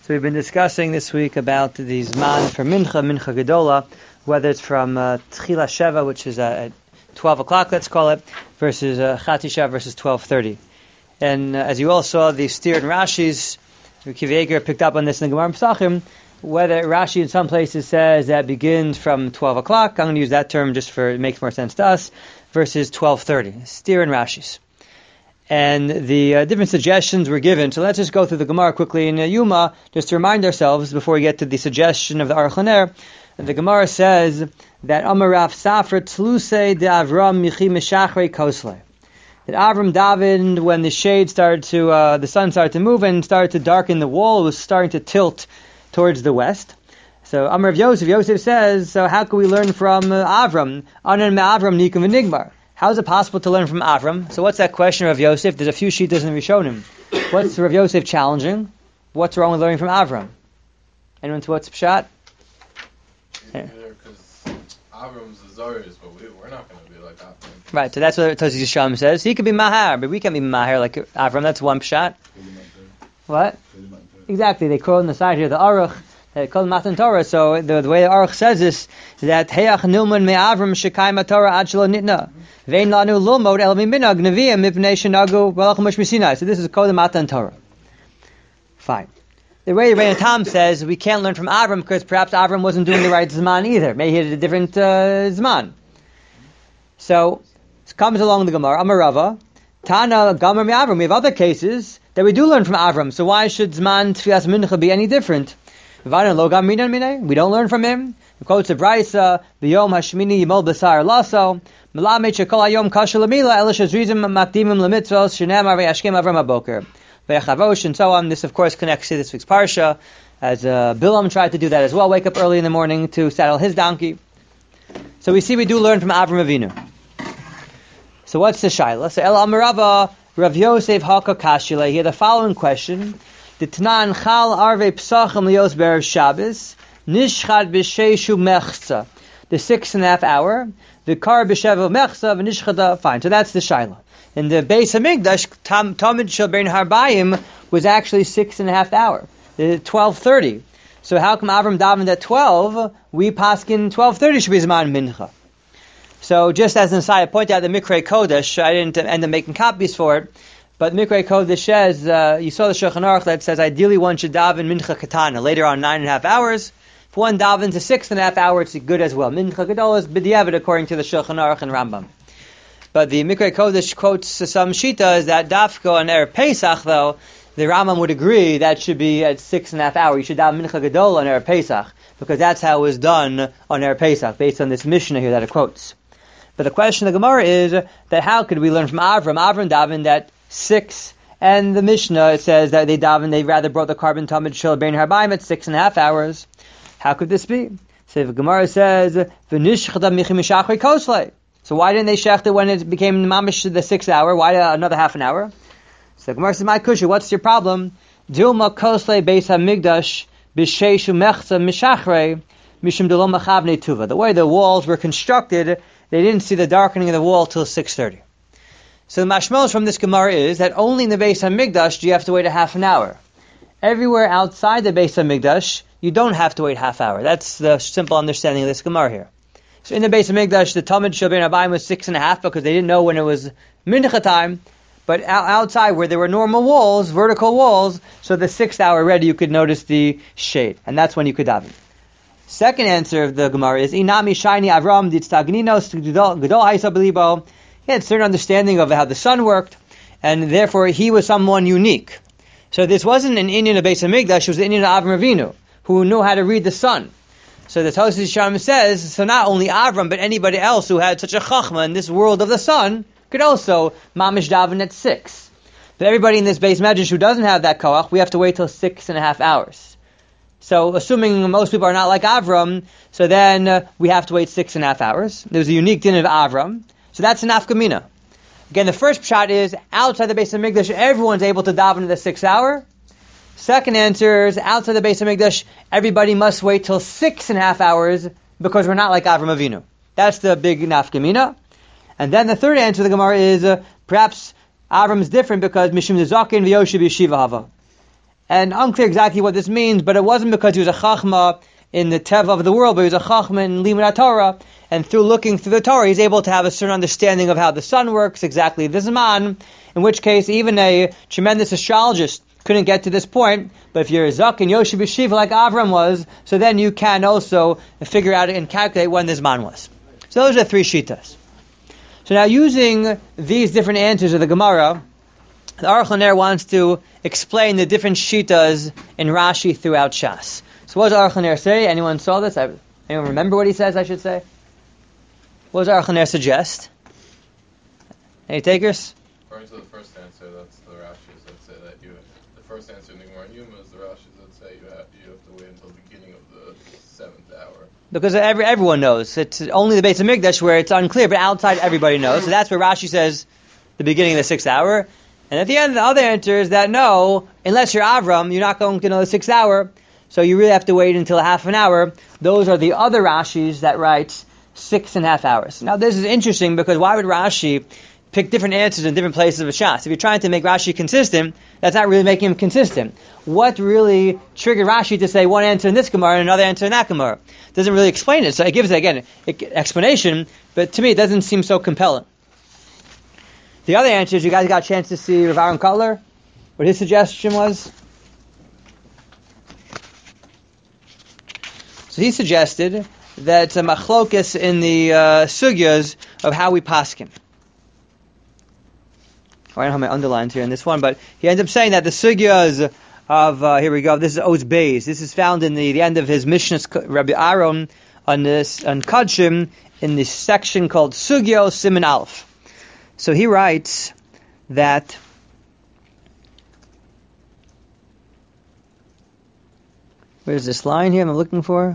So we've been discussing this week about the Zman for Mincha Gedola, whether it's from Tchila Sheva, which is at 12 o'clock, let's call it, versus Chati Sheva versus 12:30. And as you all saw, the Steer and Rashi's, Kiv Yeager picked up on this in the Gemara Pesachim, whether Rashi in some places says that begins from 12 o'clock, I'm going to use that term just for it makes more sense to us, versus 12:30. Steer and Rashi's. And the different suggestions were given. So let's just go through the Gemara quickly in Yuma, just to remind ourselves before we get to the suggestion of the Aruch LaNer. The Gemara says that Amarav Safra Tluse de Avram Michi Meshachrei Kosle. That Avram davened when the shade started to, the sun started to move and started to darken the wall. It was starting to tilt towards the west. So Amarav Yosef says, so how can we learn from Avram? Anan me Avram Nikum v'nigmar. How is it possible to learn from Avram? So what's that question of Rav Yosef? There's a few shittas in Rishonim. What's Rav Yosef challenging? What's wrong with learning from Avram? Anyone to what's pshat? Because Avram's a Zarius, but we're not going to be like Avram. Right, so that's what Tosis Yisham says. He could be Mahar, but we can't be Mahar like Avram. That's one pshat. What? Exactly, they quote on the side here, the Aruch, they call Matan Torah. So the way the Aruch says this is that Heach Nilman me Avram shekayim Torah ad shelo nitna vein lanu lomod el minag neviim mipnei shenagu balachim mishmisinai. So this is called the Matan Torah. Fine. The way Rebbeinu Tam says we can't learn from Avram because perhaps Avram wasn't doing the right zman either. Maybe he had a different zman. So it comes along the Gemara. Amarava Tana Gamer me Avram. We have other cases that we do learn from Avram. So why should zman tfilas mincha be any different? We don't learn from him. He quotes the Brisa, "B'yom hashmini yimol b'sar laso, melamed shekol hayom kasher lamila, ela shazrizim makdimim lemitzvos, shenamar v'yashkem avram haboker, v'yachavosh," and so on. This, of course, connects to this week's parsha, as Bilam tried to do that as well, wake up early in the morning to saddle his donkey. So we see we do learn from Avram Avinu. So what's the shaila? So El Amarava, Rav Yosef Haka Kashile, he had the following question. The Tanan Chal Arve Psachim Lios Be'er Shabbos Nishchad B'Sheishu Mechza, the 6.5 hour. The Kar B'Shevu Mechza V'Nishchada. Fine, so that's the shaila. And the Beis Hamikdash Tamid Shel Bein Harbayim was actually 6.5 hour, 12:30. So how come Avram davened at 12? We paskin 12:30 should be Zman Mincha. So just as an aside, I point out the Mikrei Kodesh. I didn't end up making copies for it. But Mikrei Kodesh says, you saw the Shulchan Aruch that says ideally one should daven Mincha Katana, later on 9.5 hours. If one davens to 6.5 hours, it's good as well. Mincha Gedola is b'diavad according to the Shulchan Aruch and Rambam. But the Mikrei Kodesh quotes some Shita is that Dafko on Erev Pesach, though, the Rambam would agree that should be at 6.5 hours. You should daven Mincha Gedola on Erev Pesach, because that's how it was done on Erev Pesach, based on this Mishnah here that it quotes. But the question of the Gemara is that how could we learn from Avram? Avram davened at 6, and the Mishnah says that they rather brought the carbon tamid shel bein harbayim at 6.5 hours. How could this be? So the Gemara says, "V'nishchada michi mishachrei kosle." So why didn't they shecht it when it became mamish the 6 hour? Why another half an hour? So the Gemara says, "My kusha, what's your problem? Dilma kosle beis hamikdash b'sheishu mechza mishachrei mishum delom machavnei tuva." The way the walls were constructed, they didn't see the darkening of the wall till 6:30. So the mashmos from this Gemara is that only in the Beis HaMikdash do you have to wait a half an hour. Everywhere outside the Beis HaMikdash, you don't have to wait half hour. That's the simple understanding of this Gemara here. So in the Beis HaMikdash, the Tamid Shel Bein Harbayim was 6.5 because they didn't know when it was Mincha time. But outside where there were normal walls, vertical walls, so the 6th hour already you could notice the shade. And that's when you could daven. Second answer of the Gemara is, Inami Shiny Avram Ditztagninos Gedol Haisa Belibo. He had a certain understanding of how the sun worked, and therefore he was someone unique. So this wasn't an Indian of Beis Hamikdash, it was an Indian of Avram Avinu, who knew how to read the sun. So the Tosis Yisham says, so not only Avram, but anybody else who had such a chachma in this world of the sun, could also mamish daven at 6. But everybody in this Beis Medrash who doesn't have that koach, we have to wait till 6.5 hours. So assuming most people are not like Avram, so then we have to wait 6.5 hours. There's a unique din of Avram. So that's an nafkamina. Again, the first pshat is outside the Beis Hamikdash, everyone's able to daven in the 6 hour. Second answer is outside the Beis Hamikdash, everybody must wait till 6.5 hours because we're not like Avram Avinu. That's the big nafkamina. And then the third answer to the Gemara is perhaps Avram is different because Mishim Zakin V'Yoshev Yeshiva Hava. And unclear exactly what this means, but it wasn't because he was a chachma in the teva of the world, but he was a chachma in limud Torah, and through looking through the Torah, he's able to have a certain understanding of how the sun works, exactly the Zman, in which case even a tremendous astrologist couldn't get to this point, but if you're a Zak and Yosef Yeshiva like Avram was, so then you can also figure out and calculate when the Zman was. So those are three shitas. So now using these different answers of the Gemara, the Aruch LaNer wants to explain the different shitas in Rashi throughout Shas. So what does Aruch LaNer say? Anyone saw this? Anyone remember what he says, I should say? What does Aruch LaNer suggest? Any takers? According to the first answer, that's the Rashis that say that the first answer in the Gemara in Yuma is the Rashis that say you have to wait until the beginning of the 7th hour. Because everyone knows. It's only the Beis HaMikdash where it's unclear, but outside everybody knows. So that's where Rashi says the beginning of the 6th hour. And at the end, the other answer is that no, unless you're Avram, you're not going to know the 6th hour. So you really have to wait until half an hour. Those are the other Rashis that write 6.5 hours. Now this is interesting because why would Rashi pick different answers in different places of a Shas? If you're trying to make Rashi consistent, that's not really making him consistent. What really triggered Rashi to say one answer in this Gemara and another answer in that Gemara? Doesn't really explain it. So it gives, again, explanation, but to me it doesn't seem so compelling. The other answers, you guys got a chance to see Rav Aaron Kotler, what his suggestion was? So he suggested that it's a machlokas in the sugyas of how we paskin. I don't have my underlines here in this one, but he ends up saying that the sugyas of, here we go, this is Oz Beis. This is found in the end of his Mishnah, Rabbi Aaron, on Kadshim, in the section called Sugyo Siman Aleph. So he writes that where's this line here I'm looking for?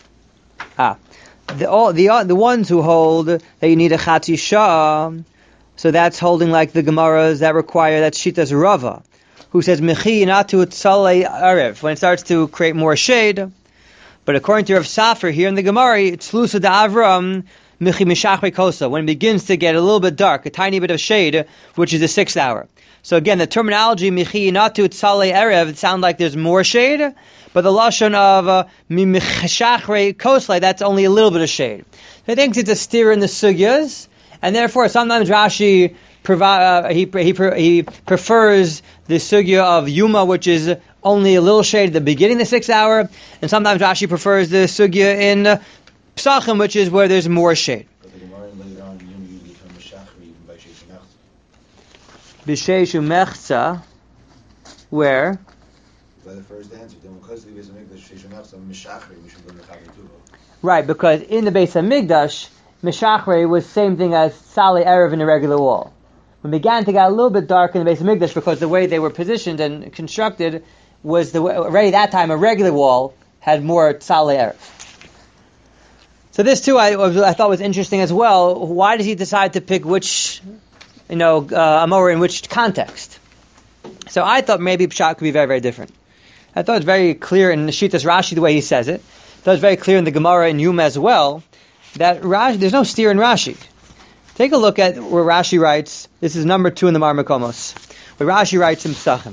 The ones who hold that you need a Chatzi Shah, so that's holding like the Gemaras that require that Shitas Rava, who says Mechi Natu Tzalei Arev, when it starts to create more shade. But according to Rav Safar here in the Gemara, it's Lusa da Avram Mechi Mishachre Kosa, when it begins to get a little bit dark, a tiny bit of shade, which is the 6th hour. So again, the terminology Mechi Natu Tzalei Arev, it sounds like there's more shade, but the lashon of Mishachre Kosa, that's only a little bit of shade. So I think it's a steer in the sugyas, and therefore sometimes Rashi he prefers the sugya of Yuma, which is only a little shade at the beginning of the 6th hour, and sometimes Rashi prefers the sugya in Psachim, which is where there's more shade. But the Gemara later on in Yuma uses the term Meshachri even by Sheishu Mechza. B'Sheishu Mechza, where? By the first answer, then because the Beis HaMikdash Sheishu Mechza Meshachri, we should bring the Chavim Tuvo. Right, because in the Beis HaMikdash, Meshachre was same thing as Salei Erev in a regular wall. When it began to get a little bit dark in the Beis HaMikdash, because the way they were positioned and constructed was the way, already that time a regular wall had more Salei Erev. So this too I thought was interesting as well. Why does he decide to pick which, Amor in which context? So I thought maybe Pshat could be very, very different. I thought it's very clear in Shitas Rashi the way he says it. I thought it's very clear in the Gemara in Yuma as well that Rashi, there's no steer in Rashi. Take a look at where Rashi writes. This is number 2 in the Marmakomos, where Rashi writes in Psachim.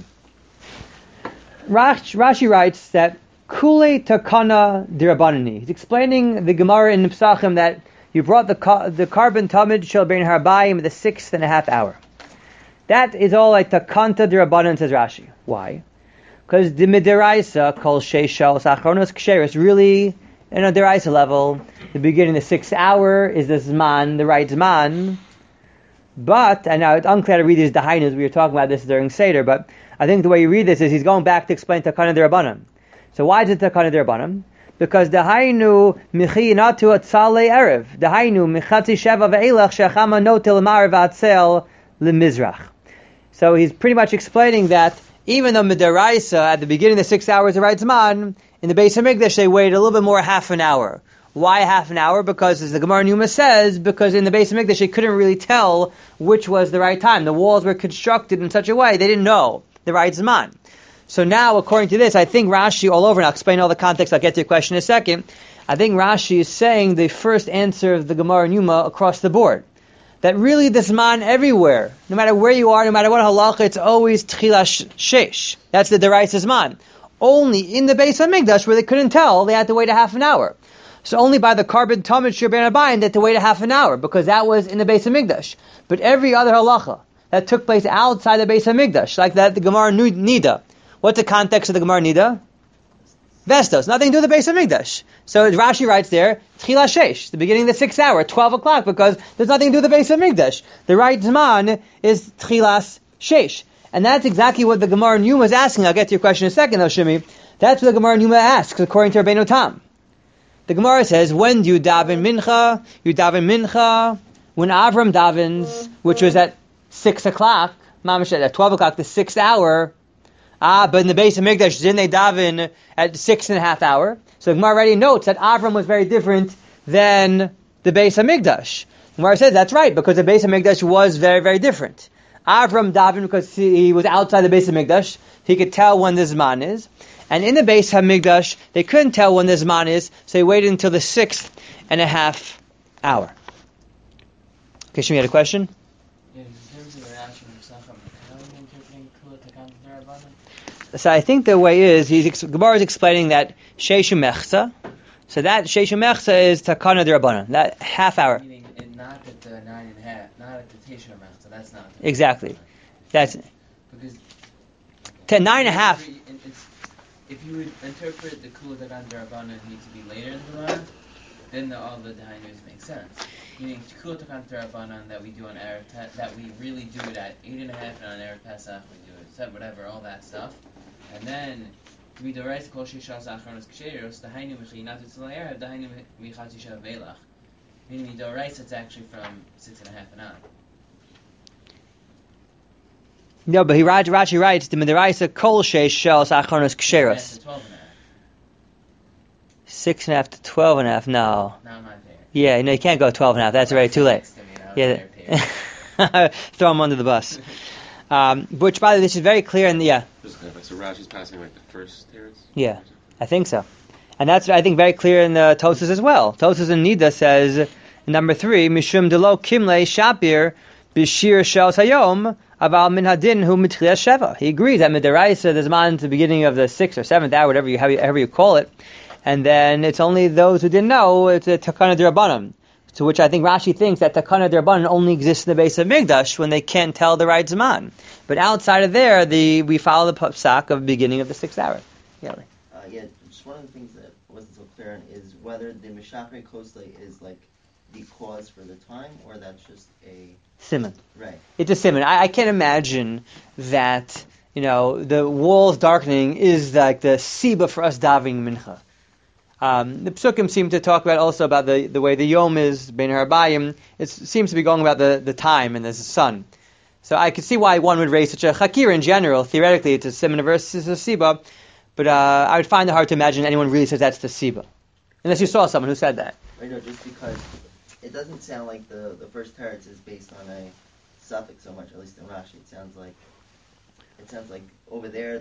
Rashi writes that Kule Takana Dirabanani. He's explaining the Gemara in Psachim that you brought the carbon tamid shel bein harbayim the 6.5 hour. That is all like Takanta Dirabanan, says Rashi. Why? Because the Midiraisa called Sheishal Sachronos Ksheris really, in a Diraisa level, the beginning of the 6th hour is the Zman, the right Zman. But, and now it's unclear to read these Dahainus, we were talking about this during Seder, but I think the way you read this is he's going back to explain Takana Dirabanan. So why is it Takana Dirabanan? Because Dahainu Michi Natu Atzalei Erev. Dahainu Michatzi Sheva Ve'elach Shechama Notil Mar V'atzel Lemizrach. So he's pretty much explaining that even though Midaraisa at the beginning of the 6 hours of right Zman, in the Beis HaMikdash they waited a little bit more, half an hour. Why half an hour? Because as the Gemara in Yuma says, because in the Beis HaMikdash they couldn't really tell which was the right time. The walls were constructed in such a way they didn't know the right Zman. So now, according to this, I think Rashi all over, and I'll explain all the context, I'll get to your question in a second, I think Rashi is saying the first answer of the Gemara in Yuma across the board. that really the Zman everywhere, no matter where you are, no matter what halacha, it's always Tchilas Shesh. That's the Deraisa Zman. Only in the Beis HaMikdash where they couldn't tell, they had to wait a half an hour. So only by the carbon Tamid Shir Ben Abayim they had to wait a half an hour, because that was in the Beis HaMikdash. But every other halacha that took place outside the Beis HaMikdash, like that the Gemara Nida. What's the context of the Gemara Nida? Vestos, nothing to do with the Beis HaMikdash. So Rashi writes there, Tchila Shesh, the beginning of the 6th hour, 12 o'clock, because there's nothing to do with the Beis HaMikdash. The right Zman is Tchilas Shesh. And that's exactly what the Gemara Yuma is asking. I'll get to your question in a second, though, Shimi. That's what the Gemara Yuma asks, according to Rabbeinu Tam. The Gemara says, when do you daven mincha? You daven mincha when Avram davens, which was at 6 o'clock, Mamash at 12 o'clock, the 6th hour. But in the Beis HaMikdash, didn't they daven at 6.5 hour? So the Gemara already notes that Avram was very different than the Beis HaMikdash. The Gemara says that's right, because the Beis HaMikdash was very, very different. Avram davened because he was outside the Beis HaMikdash. He could tell when the Zman is. And in the Beis HaMikdash, they couldn't tell when the Zman is, so they waited until the 6.5 hour. Okay, Shimi, you had a question? So I think the way is, Gemara is explaining that Sheishu Mechza. So that Sheishu Mechza is Takana D'Rabbanan, that half hour. Meaning not at the 9.5, not at the Teisha Mechza, that's not. Exactly. That's because 9.5. If you would interpret the Kula Dagan D'Rabbanan need to be later in the Gemara, then all the Dainus make sense. Meaning Kula Dagan D'Rabbanan that we do on Erev that we really do it at 8.5, and on Erev Pesach we do it 7, whatever, all that stuff. And then we do right Kol Shishas Achronos Ksheros, the Hainu Mechinat Tzlayer, the Hainu Mechatisha Velach. Meaning the rice it's actually from 6.5 and on. No, but Rashi writes the Midiraisa Kol Sheish Shels Achronos Ksheros. 6.5 to 12.5. No. Not my favorite. Yeah, no, you can't go 12.5. That's already too late. Yeah. Throw him under the bus. Which, by the way, this is very clear in the, yeah. So Rashi's passing like the first teretz? Yeah, I think so. And that's, I think, very clear in the Tosas as well. Tosas in Nida says, number 3, Mishum Delo Kimle Shapir Bishir Shel Sayom Aval Min Hadin Hu Mitchileh Sheva. He agrees that Midaraisa, there's man at the beginning of the 6th or 7th hour, however you call it, and then it's only those who didn't know, it's a Takana D'Rabbanan. To which I think Rashi thinks that Takana D'Rabbanan only exists in the Beis HaMikdash when they can't tell the right Zman. But outside of there, we follow the psak of the beginning of the 6th hour. Yeah. Just one of the things that wasn't so clear is whether the Mishachri Kosle is like the cause for the time, or that's just a Simon. Right. It's a simon. I can't imagine that, the walls darkening is like the siba for us davening mincha. The psukim seem to talk about also about the way the yom is bein harbayim. It seems to be going about the time and the sun. So I could see why one would raise such a chakir in general. Theoretically, it's a simon versus a siba, but I would find it hard to imagine anyone really says that's the siba, unless you saw someone who said that. Right, no, just because it doesn't sound like the first teretz is based on a suffix so much, at least in Rashi. It sounds like over there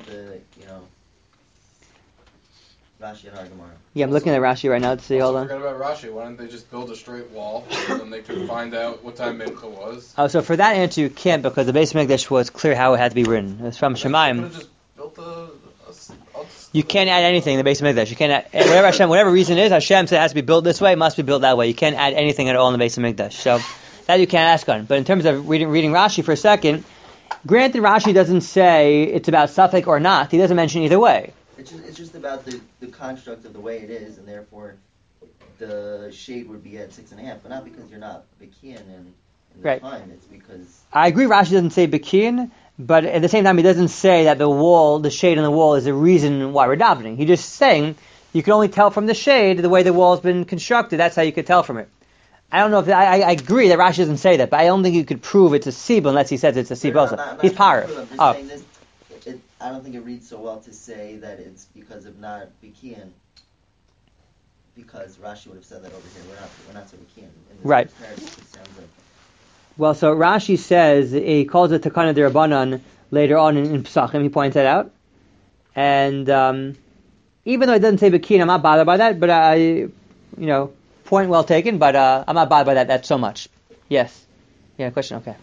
Rashi and our Gemara. Yeah, I'm looking at Rashi right now to see. Hold on. Forget about Rashi. Why don't they just build a straight wall and then they could find out what time Mincha was? Oh, so for that answer you can't, because the Beis HaMikdash was clear how it had to be written. It's from Shemayim. Just built You can't add anything in the Beis HaMikdash. You can't add, whatever reason it is, Hashem said it has to be built this way, it must be built that way. You can't add anything at all in the Beis HaMikdash. So that you can't ask on. But in terms of reading Rashi for a second, granted Rashi doesn't say it's about suffix or not. He doesn't mention either way. It's just about the construct of the way it is, and therefore the shade would be at 6.5, but not because you're not Bekian in the right. time. It's because I agree. Rashi doesn't say Bekian, but at the same time, he doesn't say that the shade on the wall, is the reason why we're davening. He's just saying you can only tell from the shade the way the wall's been constructed. That's how you could tell from it. I don't know if I agree that Rashi doesn't say that, but I don't think you could prove it's a siba unless he says it's a siba also. He's par. I don't think it reads so well to say that it's because of not Bekian, because Rashi would have said that over here. We're not so Bekian. Right. Well, so Rashi says, he calls it Takana D'Rabbanan later on in Pesachim, he points that out. And even though it doesn't say Bekian, I'm not bothered by that, but point well taken, but I'm not bothered by that so much. Yes? Yeah, question? Okay.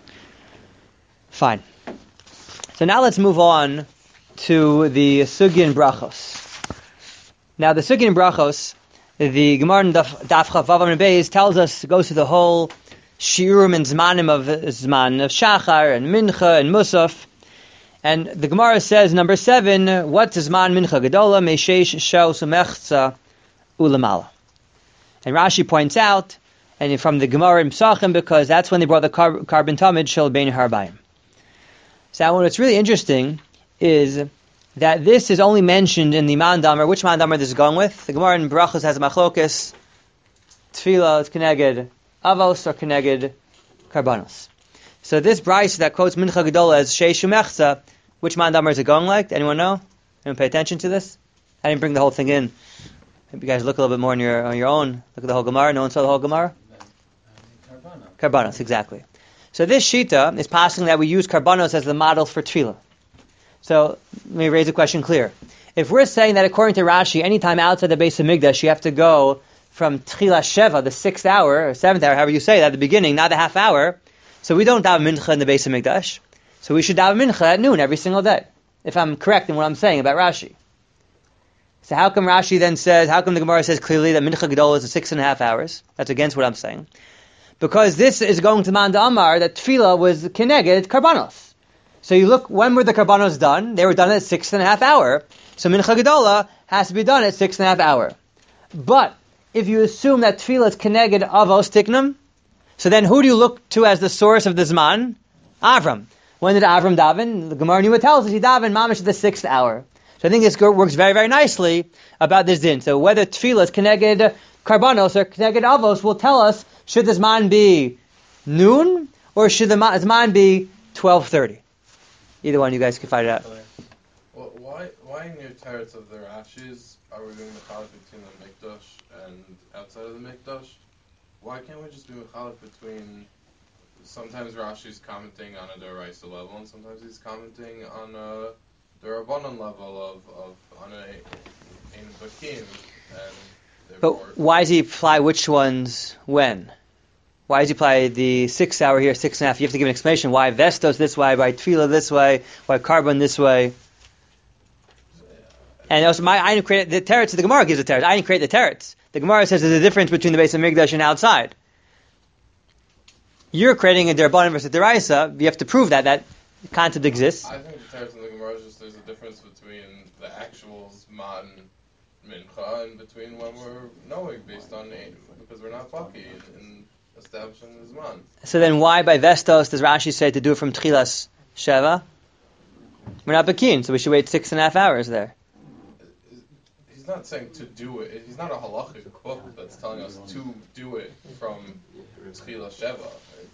Fine. So now let's move on to the Sugya and Brachos. Now the Sugya and Brachos, the Gemara in Daf Chavav Amud Beis tells us, goes through the whole Shiurim and Zmanim of Shachar and Mincha and Musaf. And the Gemara says, number 7, what's Zman Mincha Gedola, Meishesh Shel Sumechza Ulamala. And Rashi points out, and from the Gemara in Psachim, because that's when they brought the carbon tamid Shel Bein Harbayim. So what's really interesting is that this is only mentioned in the Mandamer. Which Mandamer this is going with? The Gemara in Brachos has a machlokes. Tefillah is keneged avos or keneged karbanos. So this Bryce that quotes Mincha Gedola as Sheishu Mechza, which Mandamer is it going like? Anyone know? Anyone pay attention to this? I didn't bring the whole thing in. Maybe you guys look a little bit more on your own. Look at the whole Gemara. No one saw the whole Gemara? Karbanos, exactly. So this Shita is passing that we use Karbanos as the model for Tefillah. So let me raise a question clear. If we're saying that according to Rashi, anytime outside the base of Migdash, you have to go from Tchila Sheva, the 6th hour, or 7th hour, however you say that, at the beginning, not the half hour, so we don't daven Mincha in the base of Migdash. So we should daven Mincha at noon every single day, if I'm correct in what I'm saying about Rashi. So how come Rashi then says, how come the Gemara says clearly that Mincha Gedola is 6.5 hours? That's against what I'm saying. Because this is going to Manda Amar that Tefillah was Keneged Karbanos. So you look, when were the Karbanos done? They were done at 6.5 hour. So Mincha Gedola has to be done at 6.5 hour. But if you assume that Tefillah is Keneged Avos Tiknum, so then who do you look to as the source of the Zman? Avram. When did Avram daven? The Gemara Numa tells us he davened Mamish at the 6th hour. So I think this works very, very nicely about this din. So whether Tefillah is Keneged Karbanos or Keneged Avos will tell us, should the Zman be noon or should the Zman be 12:30? Either one, you guys can find it out. Well, why in your teretz of the Rashis are we doing Mechalek between the Mikdash and outside of the Mikdash? Why can't we just be Mechalek between, sometimes Rashi's commenting on a Deraisa level and sometimes he's commenting on a Derabanan level on a Ein Bakim, and but why does he apply which ones when? Why does he apply the 6 hour here, 6.5? You have to give an explanation. Why Vestos this way, why Tefillah this way, why Carbon this way. And also, I didn't create the teretz. The Gemara gives the teretz. I didn't create the teretz. The Gemara says there's a difference between the base of Migdash and outside. You're creating a Derabanan versus Deraisa. You have to prove that concept exists. I think the teretz in the Gemara is just there's a difference between the actual Zman Mincha and between when we're knowing based on because we're not Baki in establishing the Zman. So then why by Vestos does Rashi say to do it from Tchilas Sheva? We're not Bakin, so we should wait 6.5 hours there. He's not saying to do it. He's not a halachic book that's telling us to do it from Tchilas Sheva.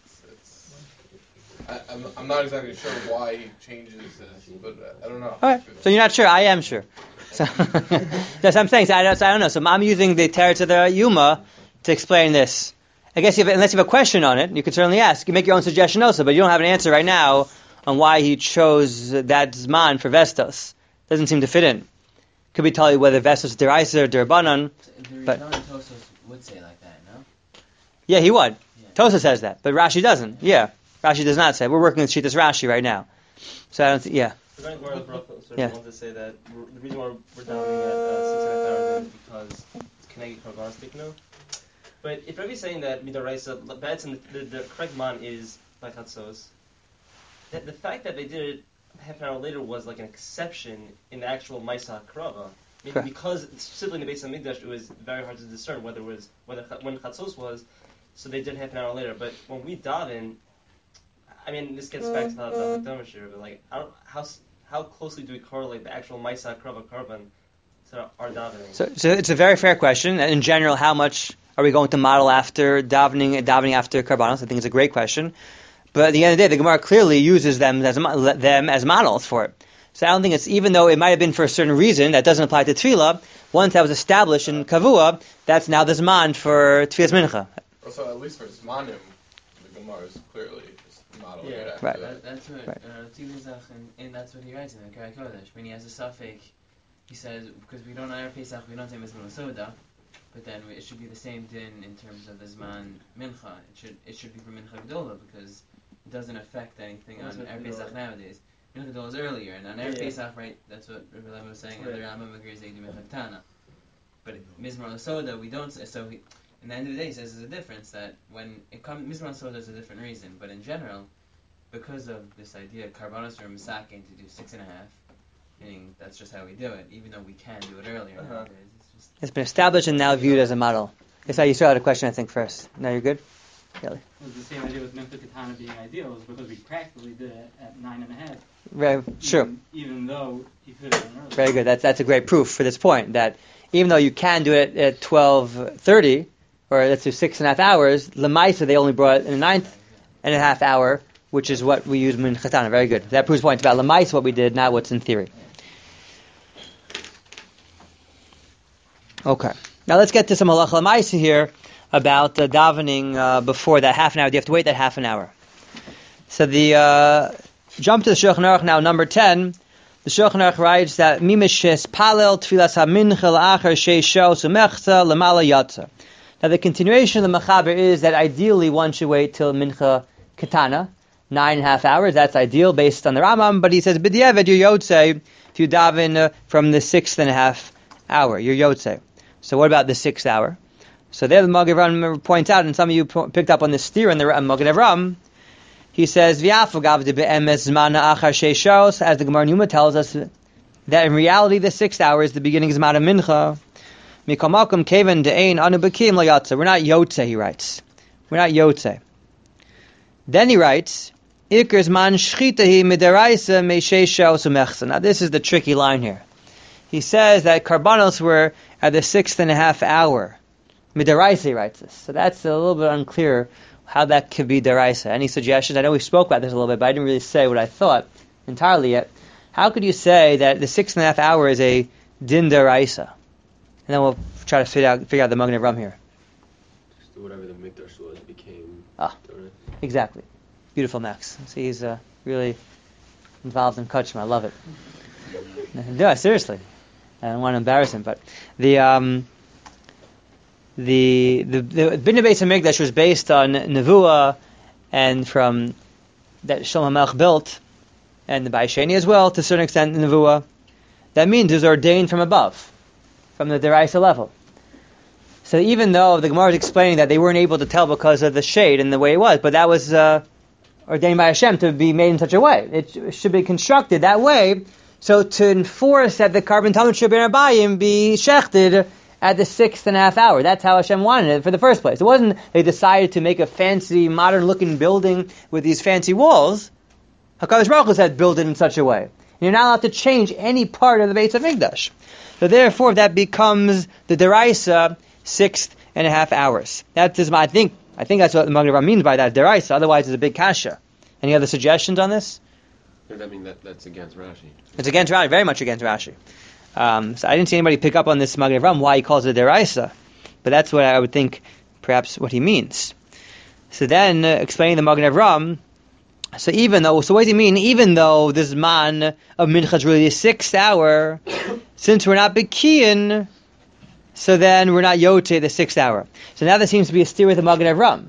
I'm not exactly sure why he changes this, but I don't know. All right. So you're not sure. I am sure. So that's what I'm saying. So I don't know. So I'm using the teretz of the Yuma to explain this. I guess unless you have a question on it, you can certainly ask. You can make your own suggestion also, but you don't have an answer right now on why he chose that Zman for Vestos. Doesn't seem to fit in. Could be telling you whether Vestos is Deraisa or Derabanan. But Tosos would say like that, no? Yeah, he would. Yeah. Tosos says that, but Rashi doesn't. Yeah, Rashi does not say. We're working with Shitas Rashi right now. So I don't think, yeah. I want to say that the reason why we're davening at 6.5 hours is because it's Keneged Karbanos Tiknu. But if Rabbi is saying that Midaraisa, the correct man is by Chatzos, the fact that they did it half an hour later was like an exception in the actual Maisa HaKrava. Because simply in the base of Mikdash, it was very hard to discern when Chatzos was, so they did half an hour later. But when we daven, I mean, this gets back to the Hakdama Shir, but like, how closely do we correlate the actual Maisa HaKrava Karban to our davening? So it's a very fair question. In general, how much are we going to model after davening after Karbanos? I think it's a great question. But at the end of the day, the Gemara clearly uses them as models for it. So I don't think it's, even though it might have been for a certain reason, that doesn't apply to Tefillah. Once that was established in Kavua, that's now the Zman for Tefillas Mincha. So at least for Zmanim, the Gemara is clearly just modeling it after right. that. That's what and that's what he writes in the Kari Kodesh. When he has a suffix, he says, because we don't know our Pesach, we don't say Mizmor Soda. but then it should be the same din in terms of the Zman Mincha. It should be for Mincha Gdola because it doesn't affect anything on Erev Pesach nowadays. Mincha Gdola is earlier, and on Erev Pesach, right, that's what Rabbi Lema was saying, and the Rambam agrees they do Mincha Ketana. But Mizmor Soda, we don't say, so in the end of the day, he says there's a difference that when it comes, Mizmor Soda is a different reason, but in general, because of this idea, Karbanos or Misakin to do 6.5, meaning that's just how we do it, even though we can do it earlier nowadays. It's been established and now viewed as a model. Yes, you still had a question, I think, first. Now you're good? Kelly. It was the same idea with Mincha Ketana being ideal, was because we practically did it at 9.5. Very true. Even though you could have done earlier. Very good. That's a great proof for this point, that even though you can do it at 12:30, or let's do 6.5 hours, Lemaisa they only brought it in a 9.5 hour, which is what we use Mincha Ketana. Very good. That proves the point about Lemaisa, what we did, not what's in theory. Okay. Now let's get to some halacha l'maisa here about davening before that half an hour. Do you have to wait that half an hour? So the jump to the Shulchan Aruch now, number 10. The Shulchan Aruch writes that mimishes palel tfilas hamincha la'achar sheisho sumechza lamala yatza. Now the continuation of the Mechaber is that ideally one should wait till Mincha Ketana, 9.5 hours. That's ideal based on the Rambam. But he says b'diavad you're yotzei if you daven from the 6.5 hour. You're yotzei. So what about the 6th hour? So there the Magen Avraham points out, and some of you picked up on this steer in the Magen Avraham. He says, as the Gemara Numa tells us, that in reality the 6th hour is the beginning of Zman Mincha. We're not Yotze, he writes. We're not Yotze. Then he writes, now this is the tricky line here. He says that Karbanos were at the 6.5 hour. Midaraisa, he writes this. So that's a little bit unclear how that could be Daraisa. Any suggestions? I know we spoke about this a little bit, but I didn't really say what I thought entirely yet. How could you say that the 6.5 hour is a Din Daraisa? And then we'll try to figure out the Magen Avraham here. Just do whatever the Mikdash was became. Exactly. Beautiful, Max. See, he's really involved in Kachma. I love it. No, seriously. I don't want to embarrass him, but the Bnei Beis Hamikdash was based on Nevuah, and from that Shlomo Melech built, and the Bayis Sheni as well, to a certain extent, Nevuah. That means it was ordained from above, from the Deraisa level. So even though the Gemara is explaining that they weren't able to tell because of the shade and the way it was, but that was ordained by Hashem to be made in such a way. It should be constructed that way. So to enforce that the carbon talmud should be shechted at the 6.5 hour. That's how Hashem wanted it for the first place. It wasn't they decided to make a fancy, modern-looking building with these fancy walls. HaKadosh Baruch Hu said, build it in such a way. And you're not allowed to change any part of the Beis Hamikdash. So therefore, that becomes the Deraisa 6.5 hours. That is, I think that's what the Magen Avraham means by that, Deraisa. Otherwise, it's a big kasha. Any other suggestions on this? Does that mean that's against Rashi? It's against Rashi, very much against Rashi. So I didn't see anybody pick up on this Magen Avraham, why he calls it Deraisa. But that's what I would think, perhaps, what he means. So then, explaining the Magen Avraham, so what does he mean? Even though this man of Mincha is really the 6th hour, since we're not Bekiyin, so then we're not Yote the 6th hour. So now there seems to be a steer with the Magen Avraham.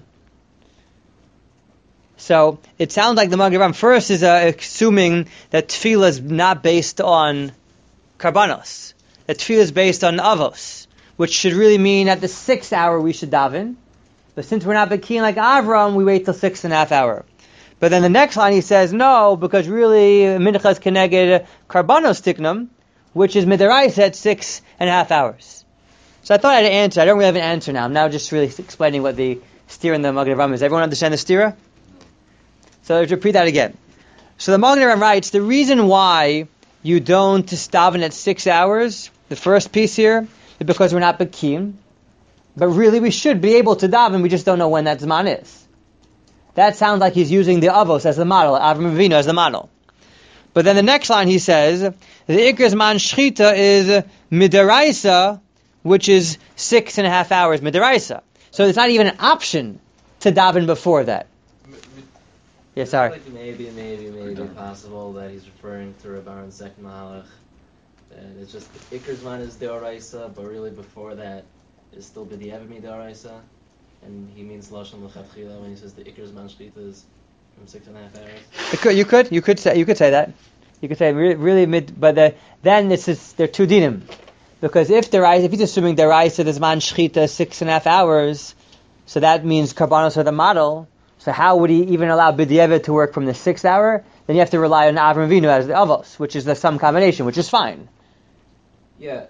So it sounds like the Magen Avraham first is assuming that Tefillah is not based on Karbanos. That Tefillah is based on Avos, which should really mean at the 6th hour we should daven. But since we're not Bekiyin like Avram, we wait till 6.5 hour. But then the next line he says, no, because really Mincha is Keneged Karbanos Tiknum, which is Midaraisa at 6.5 hours. So I thought I had an answer. I don't really have an answer now. I'm now just really explaining what the steer in the Magen Avraham is. Everyone understand the steer? So let's repeat that again. So the Magen Avraham writes, the reason why you don't daven at 6 hours, the first piece here, is because we're not Bekim. But really we should be able to daven, we just don't know when that Zman is. That sounds like he's using the Avos as the model, Avram Avinu as the model. But then the next line he says, the Ikar Zman Shchita is Midaraisa, which is 6.5 hours Midaraisa. So it's not even an option to daven before that. Yeah, sorry. Like maybe possible that he's referring to Rabbaran's second Mahalach. And it's just the Ikar Zman is Deoraisa, but really before that, is still b'diavad midaraisa, and he means lashon l'chatchila when he says the ikar zman shchita is from 6.5 hours. You could say that. You could say really mid, but then they're two dinim, because if he's assuming deraisa the zman shchita 6.5 hours, so that means karbanos are the model. So how would he even allow b'diavad to work from the 6th hour? Then you have to rely on Avram Avinu as the avos, which is the sum combination, which is fine. Yeah,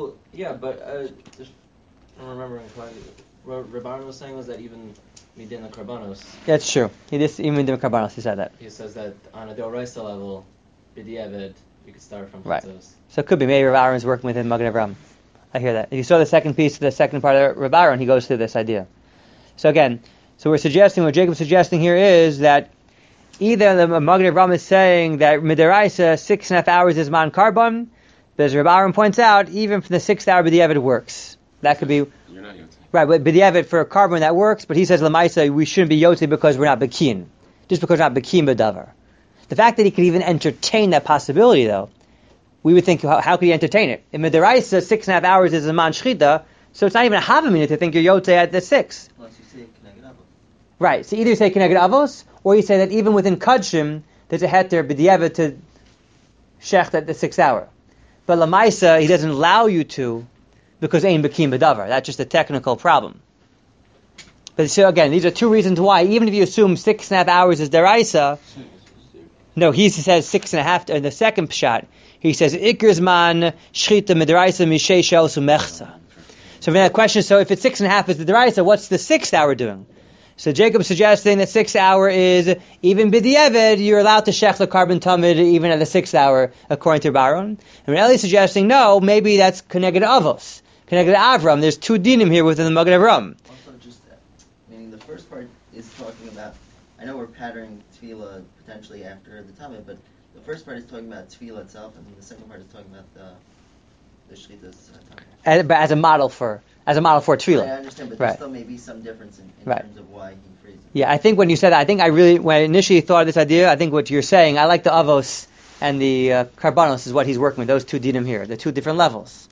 but just I'm remembering what Rabban was saying was that even midin karbanos. That's true. Even midin karbanos, he said that. He says that on a doraisa level, b'diavad, you could start from right. Chatzos. So it could be maybe Rav Aaron is working within Magen Avraham. I hear that. If you saw the second piece, the second part of Rav Aaron, he goes through this idea. So again, what Jacob's suggesting here is that either the Magen Avraham is saying that midaraisa 6.5 hours is man carbon, but as Rav Aaron points out, even from the 6th hour b'diavad works. That could be You're not yotze. Right, but b'diavad for a carbon that works, but he says lamaisa we shouldn't be yotze because we're not bekin, just because we're not bekin b'davar. The fact that he could even entertain that possibility, though, we would think, how could he entertain it? In midaraisa 6.5 hours is a man shchita, so it's not even a havamina to think you're yotze at the 6. Unless you say Keneged Avos. Right, so either you say Keneged Avos, or you say that even within Kadshim, there's a heter b'diavad to shecht at the 6th hour. But Lamaisa, he doesn't allow you to, because Ein Bekim B'davar. That's just a technical problem. But so again, these are two reasons why, even if you assume 6.5 hours is deraisa, no, he says 6.5, in the second shot, he says, Ikrizman Shchita Midaraisa Mishei Shel Sumechsa. So then that question, so if it's 6.5 is the deraisa, what's the 6th hour doing? So Jacob's suggesting that 6th hour is, even b'diavad, you're allowed to shech the carbon tamid even at the 6th hour, according to Baron. And Eli's suggesting, no, maybe that's Keneged Avos, Keneged Avram. There's two dinim here within the Magen Avram. Also, just meaning the first part is talking about. I know we're patterning tefillah potentially after the tamid, but the first part is talking about tefillah itself, and the second part is talking about the shchitas tamid. But as a model for tefillah. I understand, but right. there still may be some difference in right. terms of why he phrased it. Yeah, I think when you said that, when I initially thought of this idea, I think what you're saying, I like the avos and the karbanos is what he's working with, those two dinim here, the two different levels.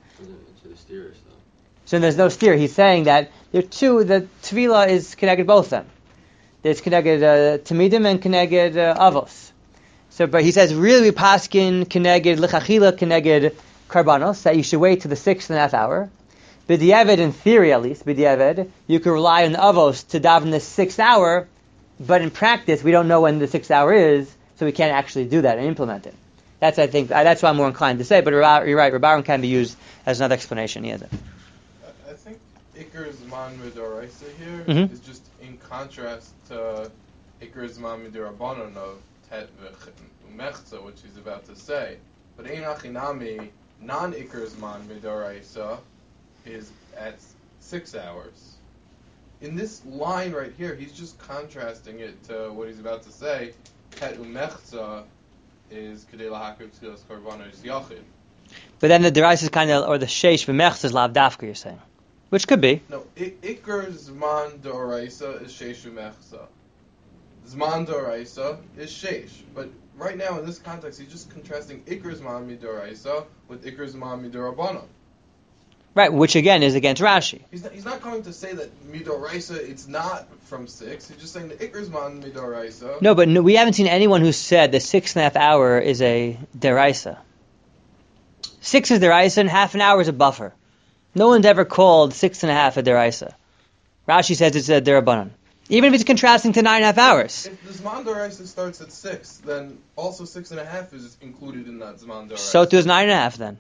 So there's no steer. He's saying that there are two, the tefillah is connected both of them. There's connected tamidim and connected avos. So, but he says, really we paskin connected lechachila connected karbanos, that you should wait to the 6.5 hour. B'diavad, in theory at least, b'diavad, you can rely on the avos to daven the 6th hour, but in practice we don't know when the 6th hour is, so we can't actually do that and implement it. That's, I think, that's what I'm more inclined to say, but you're right, Rabbaron can be used as another explanation. He has it. I think Iker Zman Midoraisa here is just in contrast to Iker Zman Midirabanan of Tet V'Mechza, which he's about to say. But Ein Achinami, non-Iker Zman Midoraisa, is at 6 hours. In this line right here, he's just contrasting it to what he's about to say. Tet Umechza is Kedei Lahakir Tzilas Korbanos Yachid. But then the deraisa is kind of, or the sheish v'mechza is lav dafka, you're saying, which could be. No, Iker Zman Doraisa is sheish v'mechza. Zman Doraisa is sheish, but right now in this context, he's just contrasting Iker Zman Midoraisa with Iker Zman Midorabana. Right, which again is against Rashi. He's not going to say that Midoraisa it's not from 6. He's just saying the Iker Zman Midoraisa. No, but we haven't seen anyone who said the 6.5 hour is a deraisa. 6 is deraisa and half an hour is a buffer. No one's ever called 6.5 a deraisa. Rashi says it's a derabanan. Even if it's contrasting to 9.5 hours. If the Zman Doraisa starts at 6, then also 6.5 is included in that Zman Doraisa. So does 9.5 then.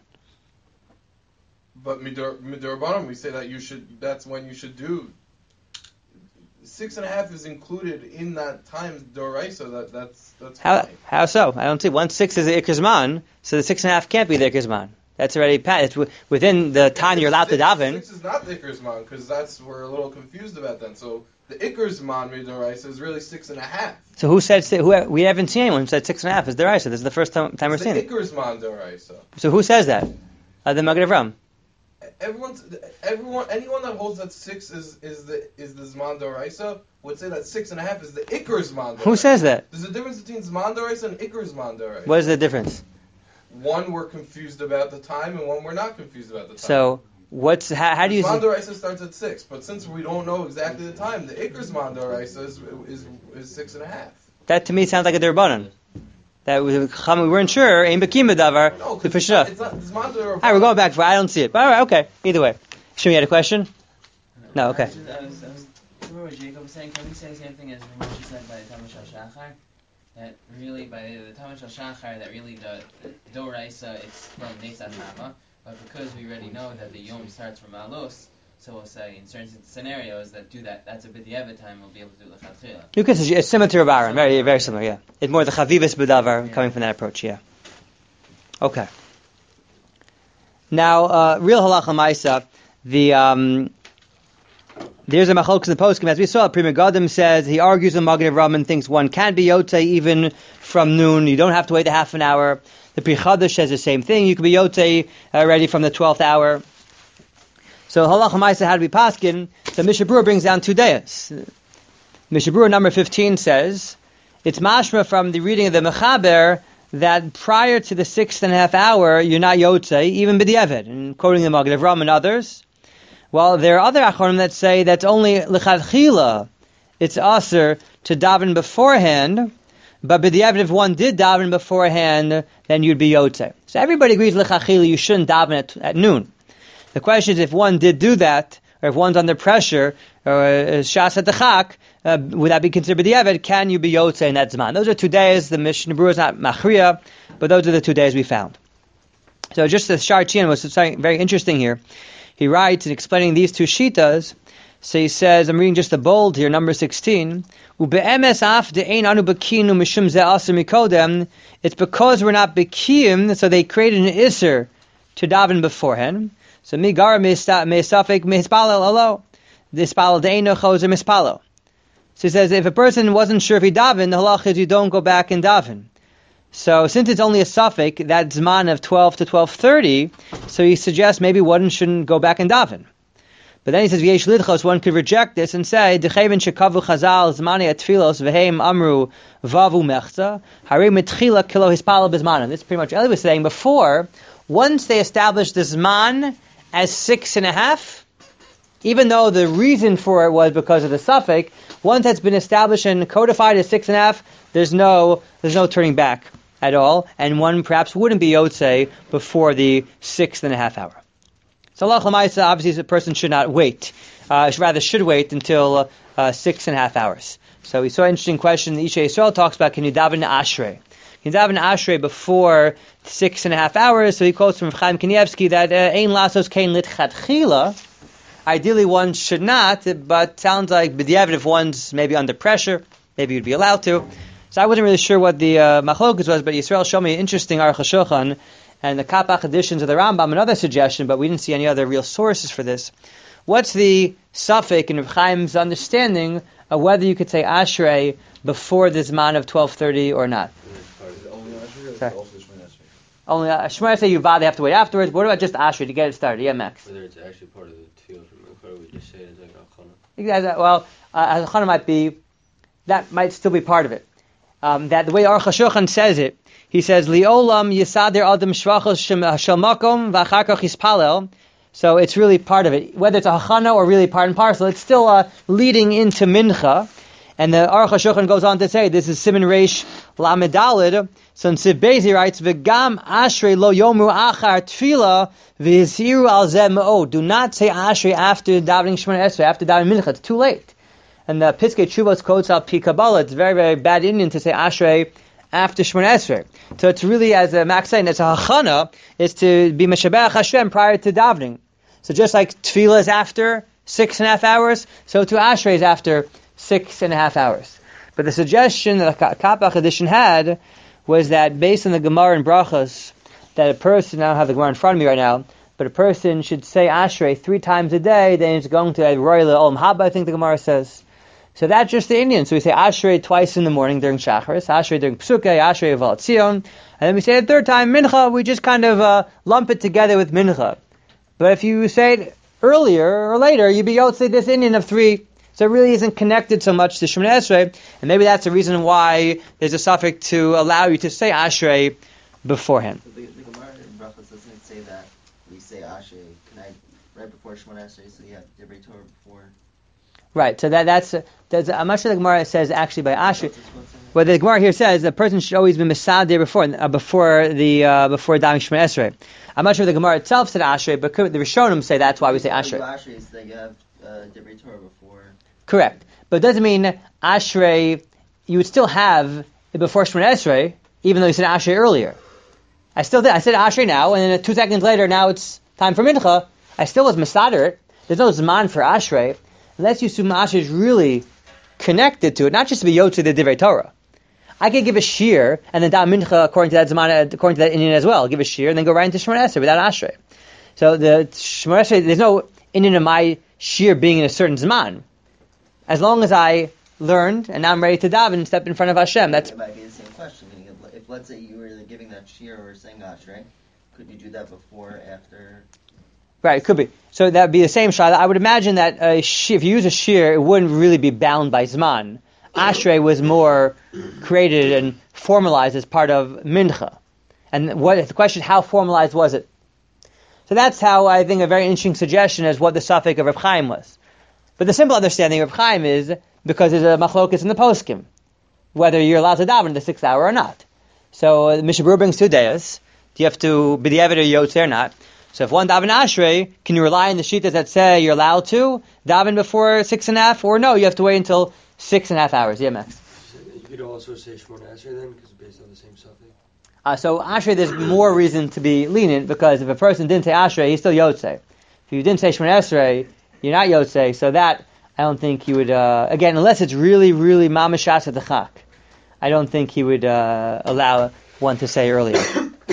But Midorbanim, we say that that's when you should do. 6.5 is included in that times Doraisa, that's fine. How so? I don't see. 1/6 is the Ikrizman, so the 6.5 can't be the Ikrizman. That's already it's within the time you're allowed to daven. 6 is not the Ikrizman, because we're a little confused about that. So the Ikrizman Midoraisa is really 6.5. So who said, we haven't seen anyone who said 6.5 is Doraisa. This is the first time we're seeing it. The Ikrizman Doraisa. So who says that? The Magen Avraham. Anyone that holds that 6 is the Zman Doraisa would say that 6.5 is the Iker Zman Doraisa. Who says that? There's a difference between Zman Doraisa and Iker Zman Doraisa. What is the difference? One we're confused about the time, and one we're not confused about the time. So how do you? Zman D'Oraisa starts at 6, but since we don't know exactly the time, the Iker Zman D'Oraisa is 6.5. That to me sounds like a derbanan. That we weren't sure. Ain bekim davar to push it up. It's not Zman D'Oraisa. All right, we're going back for. I don't see it. But all right, okay. Either way, Shimi, you had a question? No, okay. I was remember what Jacob was saying. Can we say the same thing as Moshe said by the Talmud Shal Shachar? That really, by the Talmud Shal Shachar, that really the D'Oraisa, it's from Nesat Nama, but because we already know that the Yom starts from Alos, so we'll say in certain scenarios that do that, that's a bit the Eved time, we'll be able to do the Chatchila. You can say it's similar to Rabbi Aaron, very, very similar, yeah. It's more the Chavivus B'davar coming from that approach, yeah. Okay. Now, real halacha ma'isa, there's a machlokes in the poskim, as we saw. Pri Megadim says he argues with Magen Avraham and thinks one can be yotzei even from noon. You don't have to wait a half an hour. The Pri Chadash says the same thing. You can be yotzei already from the 12th hour. So halacha ma'isa had to be paskin. So Mishnah Berurah brings down 2 days. Mishnah Berurah number 15 says it's mashma from the reading of the Mechaber that prior to the 6.5 hour you're not yotzei even b'diavad. And quoting the Magen Avraham and others. Well, there are other achronim that say that's only l'chadchila. It's aser to daven beforehand, but b'diavad if one did daven beforehand, then you'd be yotzei. So everybody agrees l'chadchila you shouldn't daven at noon. The question is if one did do that, or if one's under pressure, or shas at the chak, would that be considered b'diavad? Can you be yotzei in that zman? Those are 2 days. The Mishnah Berurah is not machriya, but those are the 2 days we found. So just the Shar Chian was something very interesting here. He writes in explaining these 2 shitas. So he says, I'm reading just the bold here, number 16. It's because we're not bekiyim, so they created an iser to daven beforehand. So migara me'safek mispalo alo, dispalo deino choser mispalo. So he says, if a person wasn't sure if he daven, the halach is you don't go back and daven. So since it's only a suffix, that zman of 12 to 12:30, so he suggests maybe one shouldn't go back and daven. But then he says, V'yesh lidchos, one could reject this and say, D'cheven shekavu chazal zmani atfilos v'heim amru vavu mechza, harei mitchila kilo hispala b'zmanim. This is pretty much Eli was saying before, once they established the zman as 6.5, even though the reason for it was because of the suffix, once that's been established and codified as 6.5, there's no turning back at all, and one perhaps wouldn't be yotzei before the 6.5 hour. So halacha l'maisa, obviously a person should not wait, rather should wait until 6.5 hours. So we saw an interesting question. The Isha Yisrael talks about, can you daven ashrei? Can you daven ashrei before 6.5 hours? So he quotes from Chaim Kanievsky that ein lasos kein litchatchila. Ideally one should not, but sounds like b'diavad if one's maybe under pressure, maybe you'd be allowed to. So I wasn't really sure what the machlokas was, but Yisrael showed me an interesting Aruch HaShulchan and the Kapach editions of the Rambam, another suggestion, but we didn't see any other real sources for this. What's the suffix in Reb Chaim's understanding of whether you could say Ashrei before the Zman of 12:30 or not? Only Ashrei or also the Shemona Esrei? Only Shemona Esrei, you have to wait afterwards. What about just Ashrei to get it started? Yeah, Max. Whether it's actually part of the tefillah from Menkara, we just say it as like Achana. Exactly. Well, as Achana might be, that might still be part of it. That the way Aruch HaShulchan says it, he says, Li'olam yisader adam shvachos shel makom v'achar kach yispalel. So it's really part of it. Whether it's a hachana or really part and parcel, it's still leading into mincha. And the Aruch HaShulchan goes on to say, this is Siman Reish Lamed Daled. So in Siv Beis he writes, V'gam ashrei lo yomru achar tefila v'yisiru al zeh me'od. Do not say ashrei after davening Shemona Esrei, after davening mincha. It's too late. And the Piskei Teshuvos quotes out Pi Kabbalah. It's very, very bad Indian to say ashrei after Shemona Esrei. So it's really, as Max saying, it's a hachana, is to be Meshabeach Hashem prior to davening. So just like tefillah is after 6.5 hours, so to ashrei is after 6.5 hours. But the suggestion that the Kapach edition had was that based on the Gemara and Brachos, that a person, I don't have the Gemara in front of me right now, but a person should say ashrei 3 times a day, then it's going to Roy Olam Haba, I think the Gemara says. So that's just the Indian. So we say ashrei twice in the morning during Shacharis, ashrei during Psukei, ashrei Val Tzion, and then we say the 3rd time mincha, we just kind of lump it together with mincha. But if you say it earlier or later, you'd be yotzei this Indian of 3. So it really isn't connected so much to Shemona Esrei, and maybe that's the reason why there's a suffix to allow you to say ashrei beforehand. The Gemara in Brachos doesn't say that we say ashrei. right before Shemona Esrei, so you have Divrei Torah before. Right, so that's I'm not sure the Gemara says actually by Ashrei. But the Gemara here says the person should always be Mesader before Davening Shemona Esrei. I'm not sure the Gemara itself said Ashrei, but the Rishonim say that's why we say Ashrei. Ashrei is that you have Divrei Torah before. Correct, but it doesn't mean Ashrei. You would still have it before Shemona Esrei, even though you said Ashrei earlier. I still did. I said Ashrei now, and then 2 seconds later, now it's time for Mincha. I still was Mesader it. There's no Zman for Ashrei. Unless you assume Ashrei is really connected to it, not just to be Yotze the Divrei Torah. I could give a shir and then daven mincha according to that Zman, according to that Indian as well. Give a shir and then go right into Shemona Esrei without Ashrei. So the Shemona Esrei, there's no Indian of my shir being in a certain Zman. As long as I learned and now I'm ready to daven and step in front of Hashem. That's. It might be the same question. Meaning if let's say you were giving that shir or saying Ashrei, could you do that before, after? Right, it could be. So that would be the same shayla. I would imagine that if you use a shir, it wouldn't really be bound by Zman. Ashrei was more created and formalized as part of Mincha. And what the question, how formalized was it? So that's how I think a very interesting suggestion is what the suffix of Reb Chaim was. But the simple understanding of Reb Chaim is because there's a machlokas in the poskim, whether you're allowed to daven the 6th hour or not. So the Mishnah Berurah brings 2 days. Do you have to be the Eved or Yotze or not? So if one daven Ashrei, can you rely on the shittas that say you're allowed to daven before 6.5, or no, you have to wait until 6.5 hours? Yeah, Max. You could also say Shemona Esrei then, because it's based on the same suffix. So Ashrei, there's more reason to be lenient, because if a person didn't say Ashrei, he's still Yotze. If you didn't say Shemona Esrei, you're not Yotze. So that, I don't think he would, again, unless it's really, really mamashas at the chak, I don't think he would allow one to say earlier.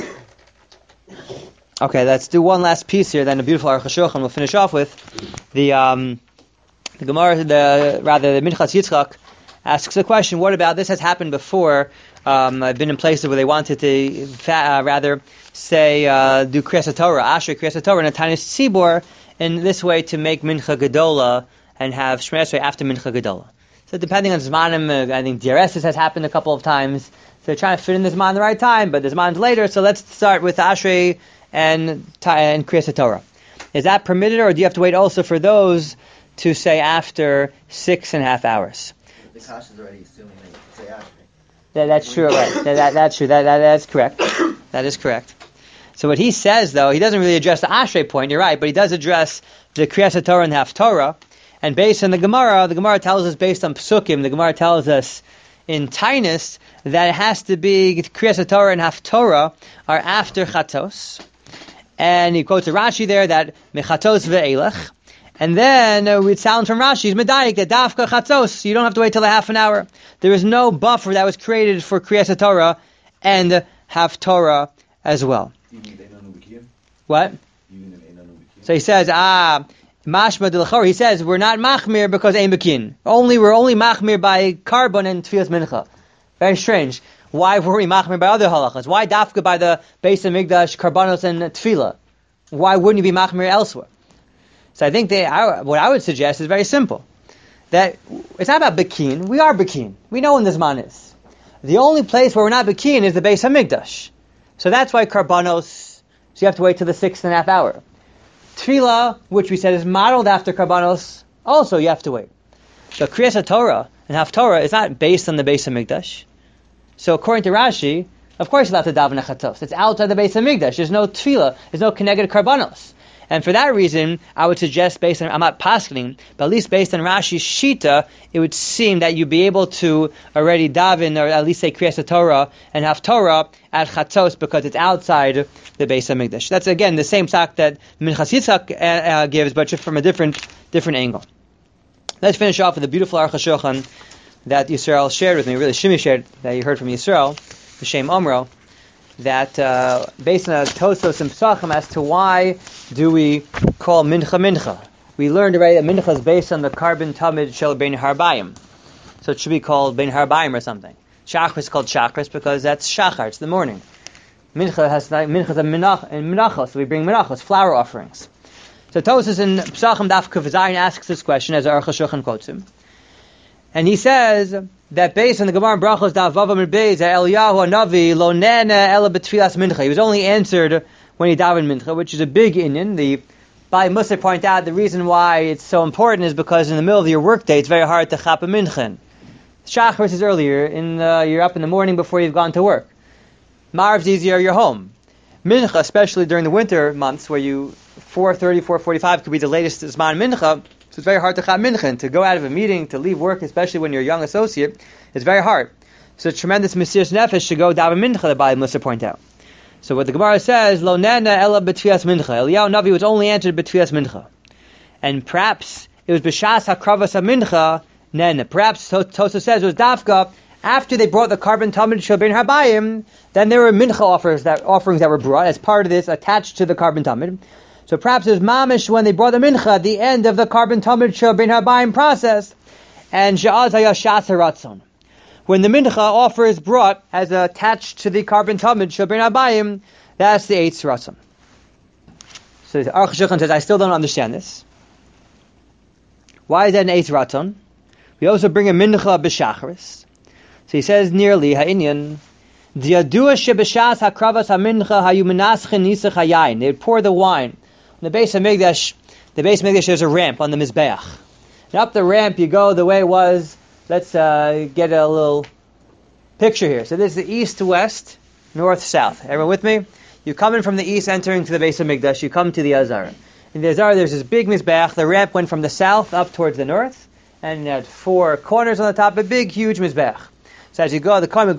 Okay, let's do one last piece here, then the beautiful Aruch HaShulchan we'll finish off with. The Gemara, the Minchas Yitzchak asks a question, what about, this has happened before, I've been in places where they wanted to rather say, do Kriyas HaTorah, Ashrei Kriyas HaTorah, and a Tanis Tzibor, in this way to make Mincha Gedola, and have Shemona Esrei after Mincha Gedola. So depending on Zmanim, I think DRS has happened a couple of times, so they're trying to fit in the Zman the right time, but the Zman's later, so let's start with Ashrei and Kriyas HaTorah. Is that permitted, or do you have to wait also for those to say after 6.5 hours? The Kash is already assuming that you can say Ashrei. That's true, right? That's true. That's correct. That is correct. So what he says, though, he doesn't really address the Ashrei point, you're right, but he does address the Kriyas HaTorah and Haftorah. And based on the Gemara tells us, based on Psukim, the Gemara tells us in Tainus that it has to be Kriyas HaTorah and Haftorah are after Chatos. And he quotes a Rashi there that Mechatos ve'elech. And then it sounds from Rashi's Medayik that Dafka Chatos, you don't have to wait till a half an hour. There is no buffer that was created for Kriyas HaTorah and Haftorah as well. What? So he says, Mashma D'Lachor, he says, we're not Machmir because Ein Bekin. We're only Machmir by Karbon and Tfilas Mincha. Very strange. Why were we Machmir by other halachas? Why Dafka by the Beis HaMikdash, Karbanos, and Tefillah? Why wouldn't you be Machmir elsewhere? So I think what I would suggest is very simple. That it's not about Bekin. We are Bekin. We know when this man is. The only place where we're not Bekin is the Beis HaMikdash. So that's why Karbanos, so you have to wait till the 6.5 hour. Tefillah, which we said is modeled after Karbanos, also you have to wait. So Kriyas HaTorah and Haftorah is not based on the Beis HaMikdash. So according to Rashi, of course you're allowed to daven Chatos. It's outside the Beis HaMikdash. There's no Tefillah. There's no connected Karbanos. And for that reason, I would suggest, based on, I'm not paskening, but at least based on Rashi's Shita, it would seem that you'd be able to already daven, or at least say Kriyas HaTorah and Haftorah at Chatos, because it's outside the Beis HaMikdash. That's again the same talk that Minchas Yitzchak gives, but just from a different angle. Let's finish off with the beautiful Aruch HaShulchan that Yisrael shared with me, really Shimi shared, that you heard from Yisrael, B'Shem Omro, that based on Tosos and Psachim as to why do we call Mincha. We learned already that Mincha is based on the carbon tamid shel bein harbayim. So it should be called bein harbayim or something. Shachris is called Shachris because that's Shachar, it's the morning. Mincha is a minachos, so we bring minachos, flower offerings. So Tosos in Psachim Daf Kuf Zayin asks this question, as Aruch HaShulchan quotes him. And he says that based on the Gemara Brachos Daf Vav Amud Beis, Eliyahu Hanavi lo nena ela b'tfilas mincha. He was only answered when he davened mincha, which is a big inyan. The Bali Musar point out the reason why it's so important is because in the middle of your workday, it's very hard to chap a mincha. Shachris is earlier, you're up in the morning before you've gone to work. Marv's easier, you're home. Mincha, especially during the winter months, where 4:30, 4:45 could be the latest Zman Mincha, so it's very hard to chap mincha. And to go out of a meeting, to leave work, especially when you're a young associate, it's very hard. So it's tremendous Mesiras Nefesh to go daven mincha, the Bali Musar point out. So what the Gemara says, Lo nena ela b'tfilas mincha. Eliyahu Navi was only answered b'tfilas mincha. And perhaps it was b'shas hakravas mincha nena. Perhaps Tosa says it was dafka after they brought the carbon tamid shel bein harbayim, then there were mincha offerings that were brought as part of this, attached to the carbon tamid. So perhaps it was mamish when they brought the mincha at the end of the carbon tamid shel bein harbayim process, and she'az haya shas haratzon. When the mincha offer is brought as attached to the carbon tamid shel bein harbayim, that's the eitz ratzon. So the Aruch Shulchan says, I still don't understand this. Why is that an eitz ratzon? We also bring a mincha b'shachris. So he says nearly ha'inyan diadua shebeshas hakravas hamincha hayu menaschen nisach hayayin. They would pour the wine. On the base of Migdash, there's a ramp on the mizbeach. And up the ramp you go the way it was. Let's get a little picture here. So this is the east to west, north south. Everyone with me? You come in from the east, entering to the base of Migdash. You come to the Azara. In the Azara, there's this big mizbeach. The ramp went from the south up towards the north, and it had 4 corners on the top. A big, huge mizbeach. So as you go, from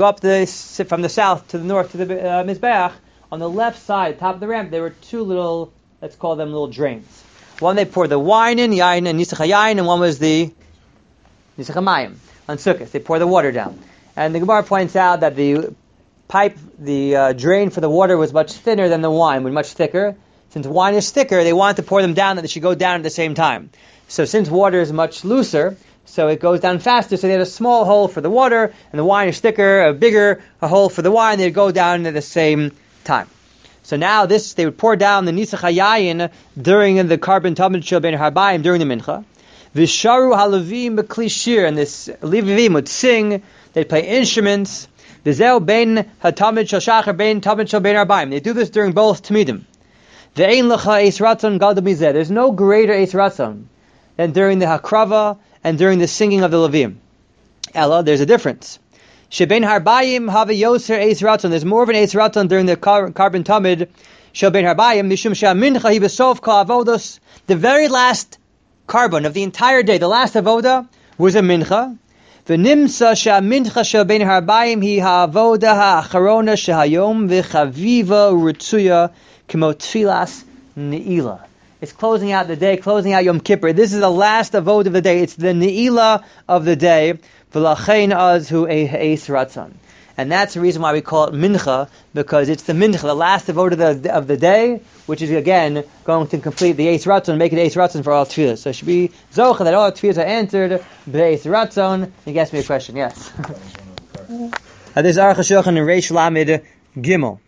the south to the north to the mizbeach. On the left side, top of the ramp, there were 2 little, let's call them little drains. One they poured the wine in, yayin and nisach hayayin, and one was the nisach hamayim on Sukkot. They pour the water down, and the Gemara points out that the pipe, the drain for the water was much thinner than the wine, was much thicker. Since wine is thicker, they wanted to pour them down, that they should go down at the same time. So since water is much looser, so it goes down faster, so they had a small hole for the water, and the wine is thicker, a hole for the wine, they'd go down at the same time. So now they would pour down the nisach hayayin during the carbon tamid shel bein harbayim, during the mincha. Visharu halavim b'kli shir, and this Levivim would sing, they'd play instruments. V'zeu bein hatamid shel shachar bein tamid shel bein harbayim. They do this during both tamidim. Ve'ein lecha eis ratzon gadol mizeh. There's no greater eis ratzon than during the hakrava and during the singing of the Levim. Ella, there's a difference. Shebein harbayim have yoser eis ratzon. There's more of an eis ratzon during the carbon tamid shel bein harbayim. Mishum she'amincha hi besov kol avodos. The very last carbon of the entire day, the last avoda, was a mincha. V'nimsa she'amincha shel bein harbayim hi ha'avoda ha'acharona shehayom v'chaviva u'ritzuya k'mo tfilas ne'ilah. It's closing out the day, closing out Yom Kippur. This is the last avoda of the day. It's the ne'ilah of the day. V'lachein azhu eis ratzon. And that's the reason why we call it mincha, because it's the mincha, the last avoda of the day, which is again going to complete the eis ratzon, make it eis ratzon for all tefillas. So it should be zocha that all tefillas are answered b'eis ratzon. You asked me a question, yes. This is Aruch Shulchan in Reish Lamed Gimel.